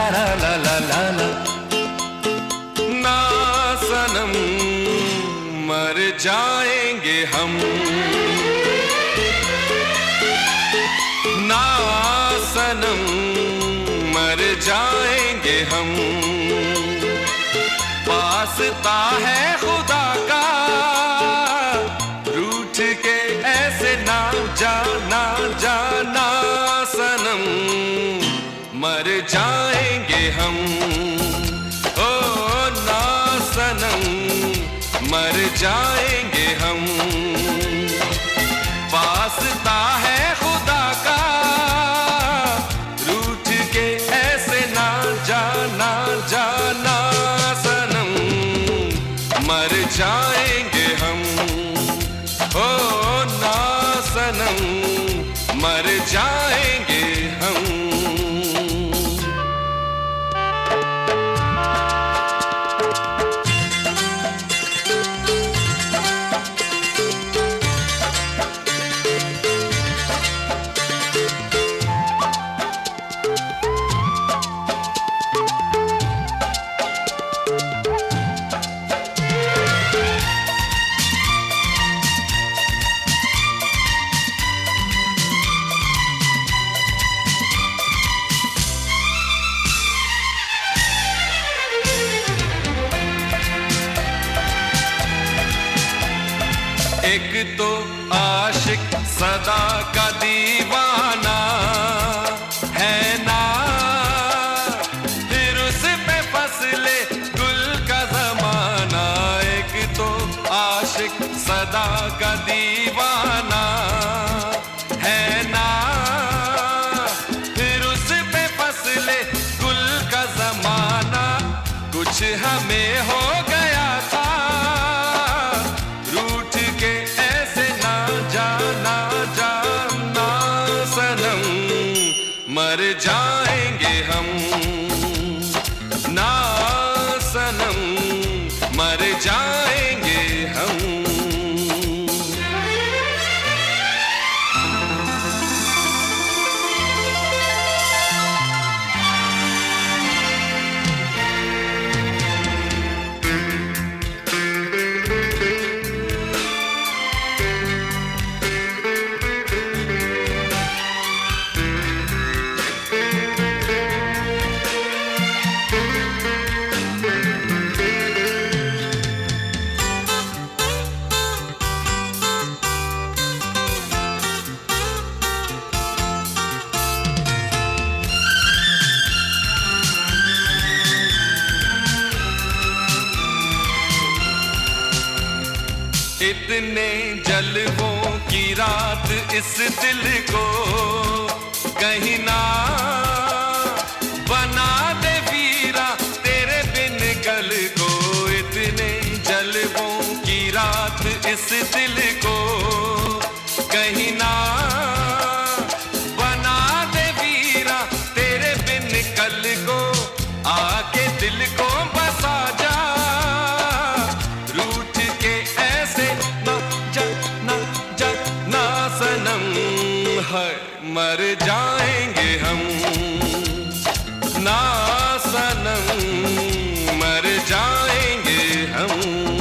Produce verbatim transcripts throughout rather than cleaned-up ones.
ला ला ला ला ला। ना सनम मर जाएंगे हम, ना सनम मर जाएंगे हम। वास्ता है खुदा का रूठ के ऐसे ना जाना जाना सनम मर जाएंगे हम। ओ ना सनम मर जाएंगे हम। वास्ता है खुदा का रूठ के ऐसे ना जाना जाना सनम मर जाएंगे हम। ओ ना सनम मर जाएंगे हम। एक तो आशिक सदा का दीवाना है ना, फिर उस पे फसले गुल का जमाना। एक तो आशिक सदा का दीवाना है ना, फिर उस पे फसले गुल का जमाना। कुछ हमें हो गया था रूठ के ऐसे ना जाना जाना सनम मर जाएंगे हम। ना सनम मर जाएंगे हम। इतने जलवों की रात इस दिल को कहीं ना बना दे वीरा तेरे बिन कल को। इतने जलवों की रात इस दिल को कहीं ना बना दे वीरा तेरे बिन कल को। आके दिल को बसा जा रूठ के ऐसे ना जा ना जा ना सनम है मर जाएंगे हम। ना सनम मर जाएंगे हम।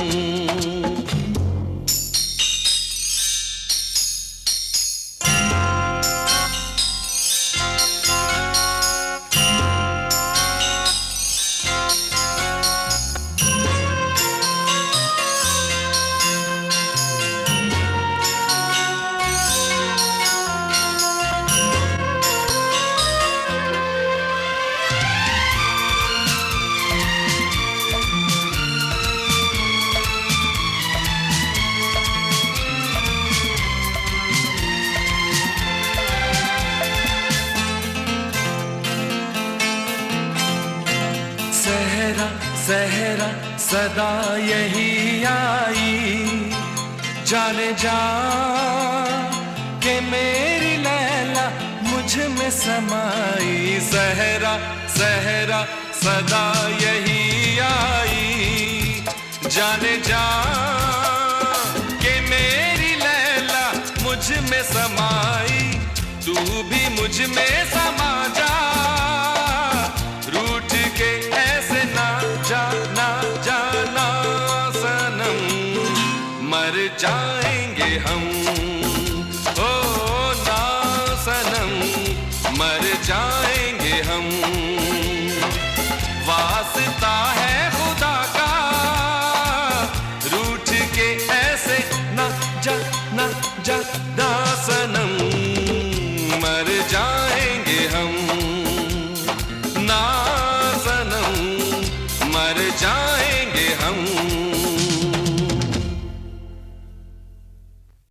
सहरा सहरा सदा यही आई जाने जा के मेरी लैला मुझ में समाई। सहरा सहरा सदा यही आई जाने जा के मेरी लैला मुझ में समाई। तू भी मुझ में समा जा रूठ जाएंगे हम, वास्ता